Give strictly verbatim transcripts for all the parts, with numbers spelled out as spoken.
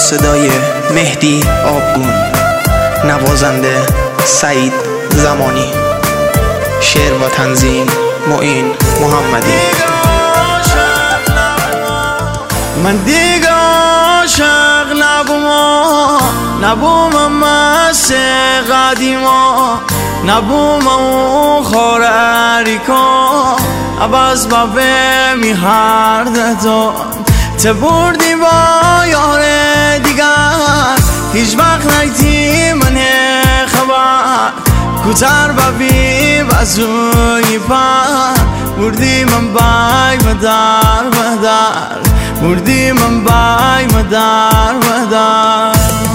صدای مهدی آبگون، نوازنده سعید زمانی، شعر و تنظیم معین محمدی. من دیگه عاشق نبوم، نبوم مست قدیما، نبوم اون خورری کن عباس بابه می هر دادم ته بردی با یار دیگر، هیچ وقت نگتی من خبر کوتر ببی بازوی پر بردی من بای مدار مدار بردی من بای مدار مدار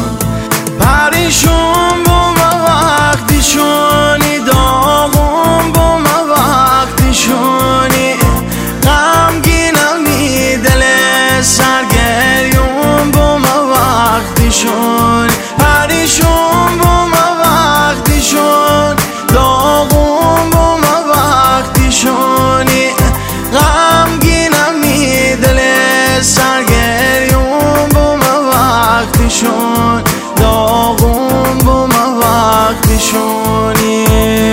پریشون بوم وقتیشونی داغون بوم وقتیشونی غمگینمی دل سرگریون بوم وقتیشون پریشون بوم وقتیشون داغون بوم وقتیشونی غمگینمی دل سرگریون بوم وقتیشون داغون بوم وقتیشونی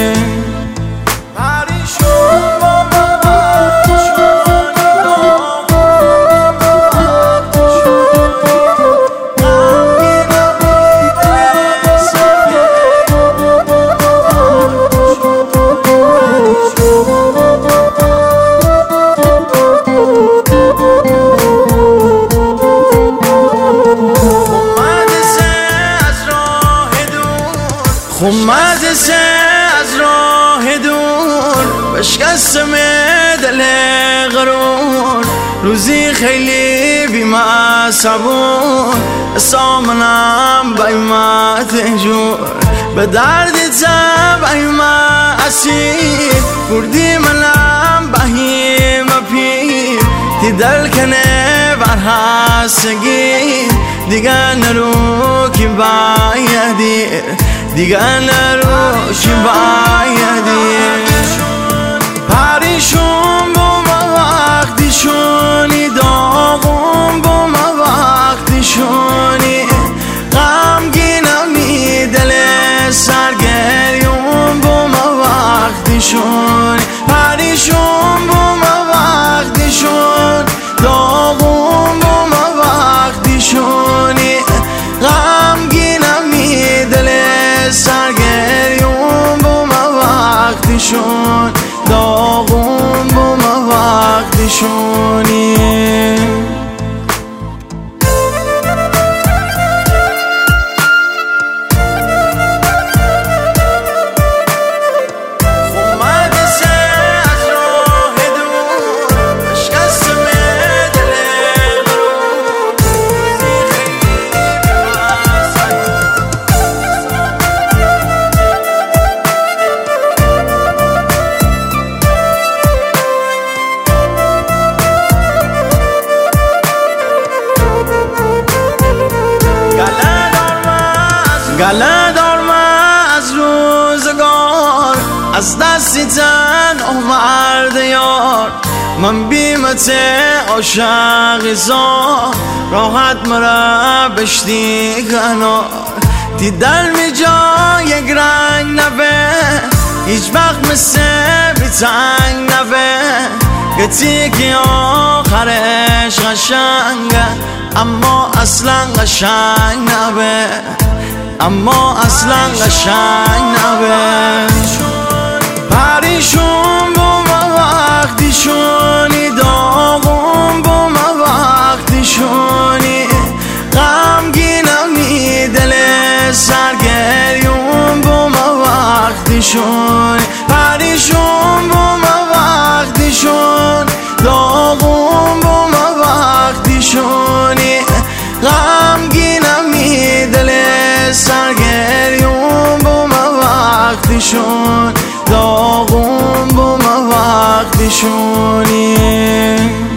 خمد سه از راه دور بشکستم دل غرور، روزی خیلی بیمه صبور سامنم بایمت جور به درد تب ایمه اسیر بردی منم بهیم پیر تی دل کنه بر هستگی دیگه نرو که بایدیر دیگه نرو که بایدیر پریشون بوم وقتیشونی داغون بوم وقتیشونی غمگینمی دل سرگریون بوم وقتیشونی پریشون بوم وقتیشون داغون بوم وقتیشونی غمگینمی دل سرگریون بوم وقتیشون داغون بوم وقتیشونی گله دار من از روزگار از دستی تن مرد یار، من بیمت عاشق زار راحت مرا بشتی کنار تی دل می جا یک رنگ نبه هیچ وقت مثل بیتنگ نبه گتی که آخرش قشنگه اما اصلا قشنگ نبه اما اصلا قشنگ نبه پریشون بوم وقتیشونی داغون بوم وقتیشونی غمگینمی دل سرگریون بوم وقتیشونی پریشون بوم وقتیشون داغون بوم وقتیشونی غمگینمی دل سرگریون بوم وقتیشون داغون بوم وقتیشونی